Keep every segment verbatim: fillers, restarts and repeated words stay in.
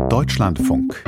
Deutschlandfunk.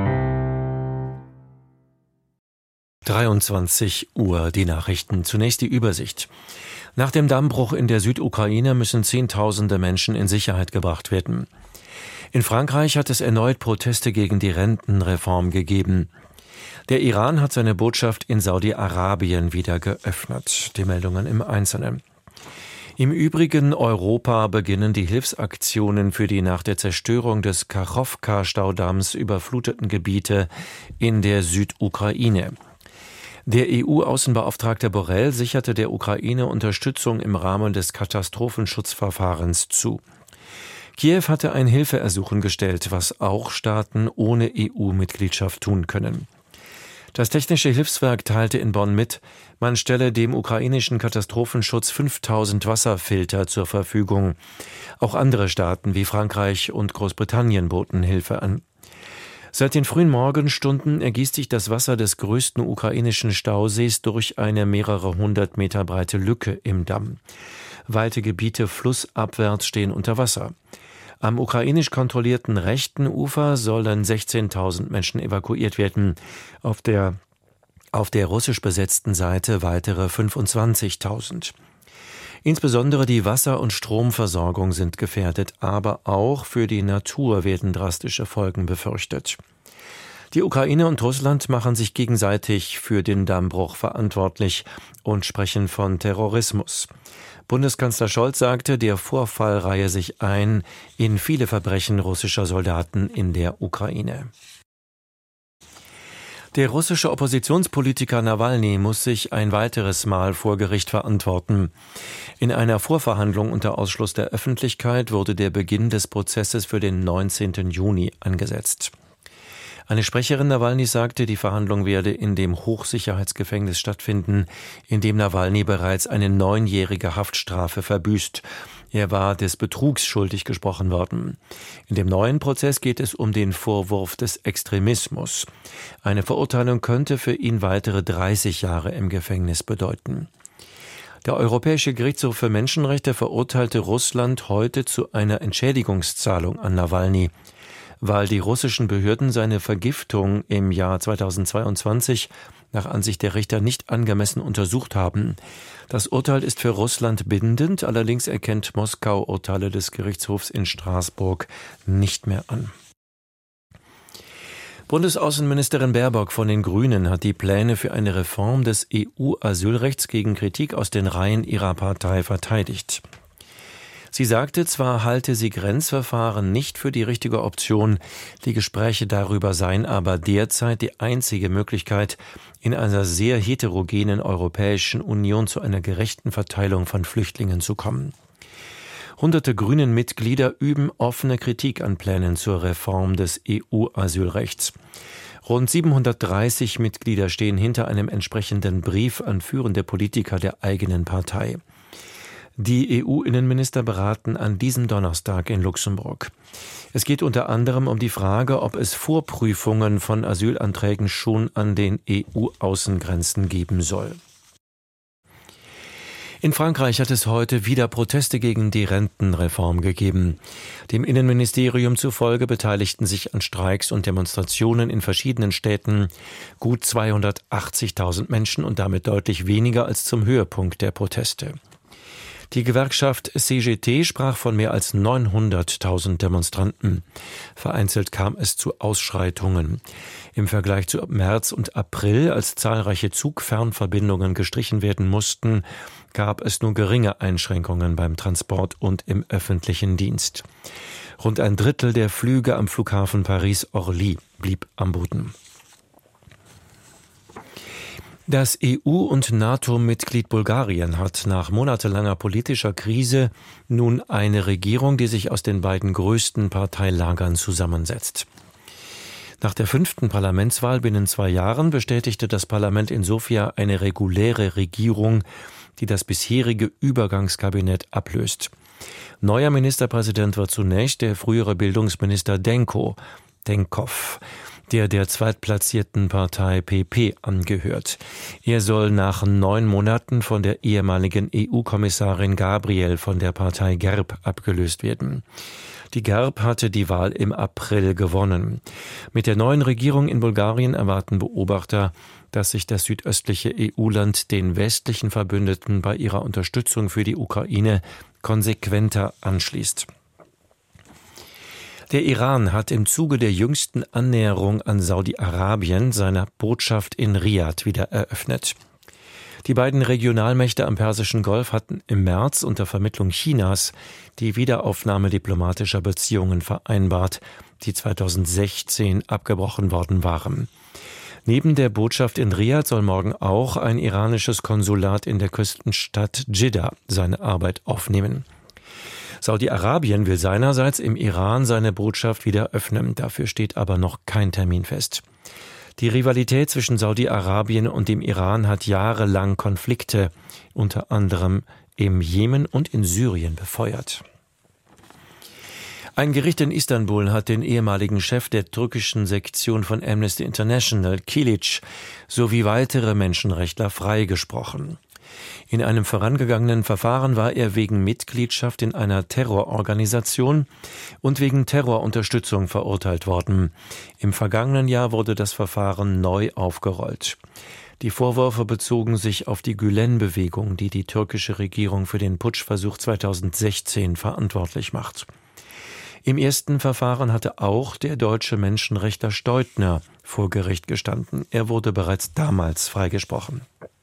dreiundzwanzig Uhr, die Nachrichten. Zunächst die Übersicht. Nach dem Dammbruch in der Südukraine müssen Zehntausende Menschen in Sicherheit gebracht werden. In Frankreich hat es erneut Proteste gegen die Rentenreform gegeben. Der Iran hat seine Botschaft in Saudi-Arabien wieder geöffnet. Die Meldungen im Einzelnen. Im übrigen Europa beginnen die Hilfsaktionen für die nach der Zerstörung des Kachowka-Staudamms überfluteten Gebiete in der Südukraine. Der E U-Außenbeauftragte Borrell sicherte der Ukraine Unterstützung im Rahmen des Katastrophenschutzverfahrens zu. Kiew hatte ein Hilfeersuchen gestellt, was auch Staaten ohne E U-Mitgliedschaft tun können. Das Technische Hilfswerk teilte in Bonn mit, man stelle dem ukrainischen Katastrophenschutz fünftausend Wasserfilter zur Verfügung. Auch andere Staaten wie Frankreich und Großbritannien boten Hilfe an. Seit den frühen Morgenstunden ergießt sich das Wasser des größten ukrainischen Stausees durch eine mehrere hundert Meter breite Lücke im Damm. Weite Gebiete flussabwärts stehen unter Wasser. Am ukrainisch kontrollierten rechten Ufer sollen sechzehntausend Menschen evakuiert werden, auf der, auf der russisch besetzten Seite weitere fünfundzwanzigtausend. Insbesondere die Wasser- und Stromversorgung sind gefährdet, aber auch für die Natur werden drastische Folgen befürchtet. Die Ukraine und Russland machen sich gegenseitig für den Dammbruch verantwortlich und sprechen von Terrorismus. Bundeskanzler Scholz sagte, der Vorfall reihe sich ein in viele Verbrechen russischer Soldaten in der Ukraine. Der russische Oppositionspolitiker Nawalny muss sich ein weiteres Mal vor Gericht verantworten. In einer Vorverhandlung unter Ausschluss der Öffentlichkeit wurde der Beginn des Prozesses für den neunzehnten Juni angesetzt. Eine Sprecherin Nawalnys sagte, die Verhandlung werde in dem Hochsicherheitsgefängnis stattfinden, in dem Nawalny bereits eine neunjährige Haftstrafe verbüßt. Er war des Betrugs schuldig gesprochen worden. In dem neuen Prozess geht es um den Vorwurf des Extremismus. Eine Verurteilung könnte für ihn weitere dreißig Jahre im Gefängnis bedeuten. Der Europäische Gerichtshof für Menschenrechte verurteilte Russland heute zu einer Entschädigungszahlung an Nawalny. Weil die russischen Behörden seine Vergiftung im Jahr zweitausendzweiundzwanzig nach Ansicht der Richter nicht angemessen untersucht haben. Das Urteil ist für Russland bindend, allerdings erkennt Moskau Urteile des Gerichtshofs in Straßburg nicht mehr an. Bundesaußenministerin Baerbock von den Grünen hat die Pläne für eine Reform des E U-Asylrechts gegen Kritik aus den Reihen ihrer Partei verteidigt. Sie sagte, zwar halte sie Grenzverfahren nicht für die richtige Option, die Gespräche darüber seien aber derzeit die einzige Möglichkeit, in einer sehr heterogenen Europäischen Union zu einer gerechten Verteilung von Flüchtlingen zu kommen. Hunderte Grünen-Mitglieder üben offene Kritik an Plänen zur Reform des E U-Asylrechts. Rund siebenhundertdreißig Mitglieder stehen hinter einem entsprechenden Brief an führende Politiker der eigenen Partei. Die E U-Innenminister beraten an diesem Donnerstag in Luxemburg. Es geht unter anderem um die Frage, ob es Vorprüfungen von Asylanträgen schon an den E U-Außengrenzen geben soll. In Frankreich hat es heute wieder Proteste gegen die Rentenreform gegeben. Dem Innenministerium zufolge beteiligten sich an Streiks und Demonstrationen in verschiedenen Städten gut zweihundertachtzigtausend Menschen und damit deutlich weniger als zum Höhepunkt der Proteste. Die Gewerkschaft C G T sprach von mehr als neunhunderttausend Demonstranten. Vereinzelt kam es zu Ausschreitungen. Im Vergleich zu März und April, als zahlreiche Zugfernverbindungen gestrichen werden mussten, gab es nur geringe Einschränkungen beim Transport und im öffentlichen Dienst. Rund ein Drittel der Flüge am Flughafen Paris-Orly blieb am Boden. Das E U- und NATO-Mitglied Bulgarien hat nach monatelanger politischer Krise nun eine Regierung, die sich aus den beiden größten Parteilagern zusammensetzt. Nach der fünften Parlamentswahl binnen zwei Jahren bestätigte das Parlament in Sofia eine reguläre Regierung, die das bisherige Übergangskabinett ablöst. Neuer Ministerpräsident wird zunächst der frühere Bildungsminister Denko, Denkov, der der zweitplatzierten Partei P P angehört. Er soll nach neun Monaten von der ehemaligen E U-Kommissarin Gabriel von der Partei G E R B abgelöst werden. Die GERB hatte die Wahl im April gewonnen. Mit der neuen Regierung in Bulgarien erwarten Beobachter, dass sich das südöstliche E U-Land den westlichen Verbündeten bei ihrer Unterstützung für die Ukraine konsequenter anschließt. Der Iran hat im Zuge der jüngsten Annäherung an Saudi-Arabien seine Botschaft in Riad wieder eröffnet. Die beiden Regionalmächte am Persischen Golf hatten im März unter Vermittlung Chinas die Wiederaufnahme diplomatischer Beziehungen vereinbart, die zweitausendsechzehn abgebrochen worden waren. Neben der Botschaft in Riad soll morgen auch ein iranisches Konsulat in der Küstenstadt Dschidda seine Arbeit aufnehmen. Saudi-Arabien will seinerseits im Iran seine Botschaft wieder öffnen. Dafür steht aber noch kein Termin fest. Die Rivalität zwischen Saudi-Arabien und dem Iran hat jahrelang Konflikte, unter anderem im Jemen und in Syrien, befeuert. Ein Gericht in Istanbul hat den ehemaligen Chef der türkischen Sektion von Amnesty International, Kilic, sowie weitere Menschenrechtler freigesprochen. In einem vorangegangenen Verfahren war er wegen Mitgliedschaft in einer Terrororganisation und wegen Terrorunterstützung verurteilt worden. Im vergangenen Jahr wurde das Verfahren neu aufgerollt. Die Vorwürfe bezogen sich auf die Gülen-Bewegung, die die türkische Regierung für den Putschversuch zweitausendsechzehn verantwortlich macht. Im ersten Verfahren hatte auch der deutsche Menschenrechtler Steutner vor Gericht gestanden. Er wurde bereits damals freigesprochen.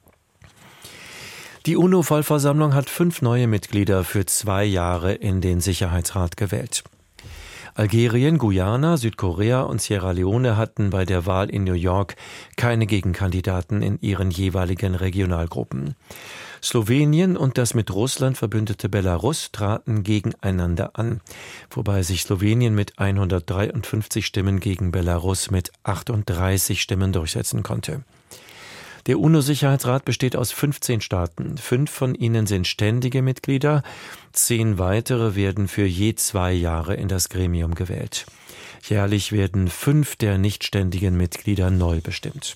Die UNO-Vollversammlung hat fünf neue Mitglieder für zwei Jahre in den Sicherheitsrat gewählt. Algerien, Guyana, Südkorea und Sierra Leone hatten bei der Wahl in New York keine Gegenkandidaten in ihren jeweiligen Regionalgruppen. Slowenien und das mit Russland verbündete Belarus traten gegeneinander an, wobei sich Slowenien mit hundertdreiundfünfzig Stimmen gegen Belarus mit achtunddreißig Stimmen durchsetzen konnte. Der UNO-Sicherheitsrat besteht aus fünfzehn Staaten. Fünf von ihnen sind ständige Mitglieder. Zehn weitere werden für je zwei Jahre in das Gremium gewählt. Jährlich werden fünf der nichtständigen Mitglieder neu bestimmt.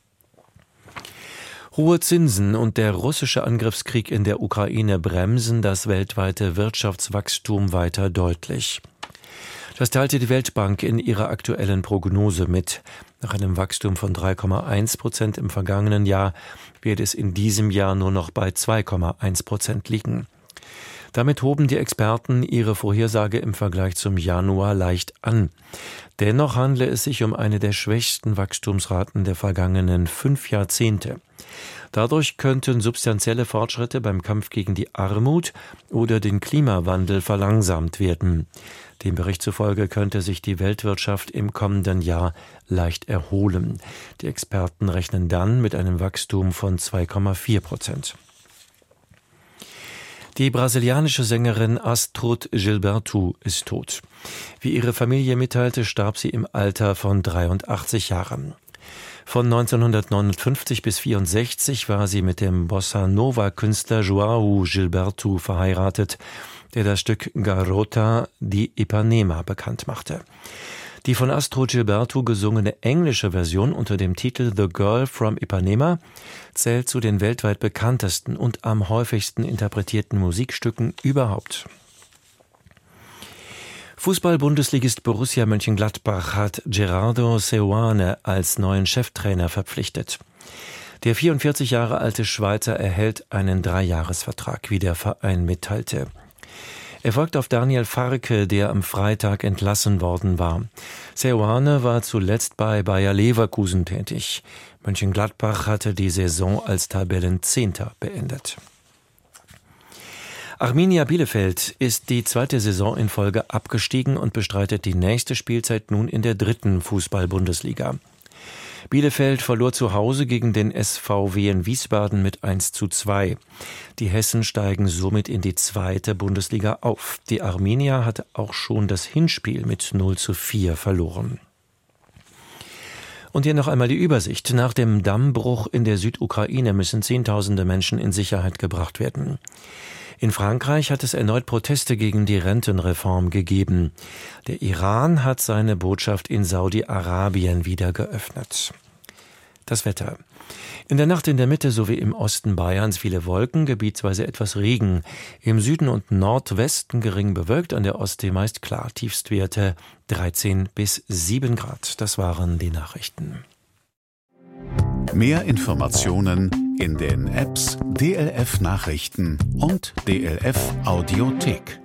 Hohe Zinsen und der russische Angriffskrieg in der Ukraine bremsen das weltweite Wirtschaftswachstum weiter deutlich. Das teilte die Weltbank in ihrer aktuellen Prognose mit. Nach einem Wachstum von drei Komma eins Prozent im vergangenen Jahr wird es in diesem Jahr nur noch bei zwei Komma eins Prozent liegen. Damit hoben die Experten ihre Vorhersage im Vergleich zum Januar leicht an. Dennoch handle es sich um eine der schwächsten Wachstumsraten der vergangenen fünf Jahrzehnte. Dadurch könnten substanzielle Fortschritte beim Kampf gegen die Armut oder den Klimawandel verlangsamt werden. Dem Bericht zufolge könnte sich die Weltwirtschaft im kommenden Jahr leicht erholen. Die Experten rechnen dann mit einem Wachstum von zwei Komma vier Prozent. Die brasilianische Sängerin Astrud Gilberto ist tot. Wie ihre Familie mitteilte, starb sie im Alter von dreiundachtzig Jahren. Von neunzehnhundertneunundfünfzig bis vierundsechzig war sie mit dem Bossa-Nova-Künstler João Gilberto verheiratet, der das Stück Garota de Ipanema bekannt machte. Die von Astrud Gilberto gesungene englische Version unter dem Titel The Girl from Ipanema zählt zu den weltweit bekanntesten und am häufigsten interpretierten Musikstücken überhaupt. Fußball-Bundesligist Borussia Mönchengladbach hat Gerardo Seoane als neuen Cheftrainer verpflichtet. Der vierundvierzig Jahre alte Schweizer erhält einen Dreijahresvertrag, wie der Verein mitteilte. Er folgt auf Daniel Farke, der am Freitag entlassen worden war. Seoane war zuletzt bei Bayer Leverkusen tätig. Mönchengladbach hatte die Saison als Tabellenzehnter beendet. Arminia Bielefeld ist die zweite Saison in Folge abgestiegen und bestreitet die nächste Spielzeit nun in der dritten Fußball-Bundesliga. Bielefeld verlor zu Hause gegen den S V W in Wiesbaden mit eins zu zwei. Die Hessen steigen somit in die zweite Bundesliga auf. Die Arminia hatte auch schon das Hinspiel mit null zu vier verloren. Und hier noch einmal die Übersicht. Nach dem Dammbruch in der Südukraine müssen Zehntausende Menschen in Sicherheit gebracht werden. In Frankreich hat es erneut Proteste gegen die Rentenreform gegeben. Der Iran hat seine Botschaft in Saudi-Arabien wieder geöffnet. Das Wetter. In der Nacht in der Mitte sowie im Osten Bayerns viele Wolken, gebietsweise etwas Regen. Im Süden und Nordwesten gering bewölkt, an der Ostsee meist klar. Tiefstwerte dreizehn bis sieben Grad. Das waren die Nachrichten. Mehr Informationen in den Apps D L F Nachrichten und D L F Audiothek.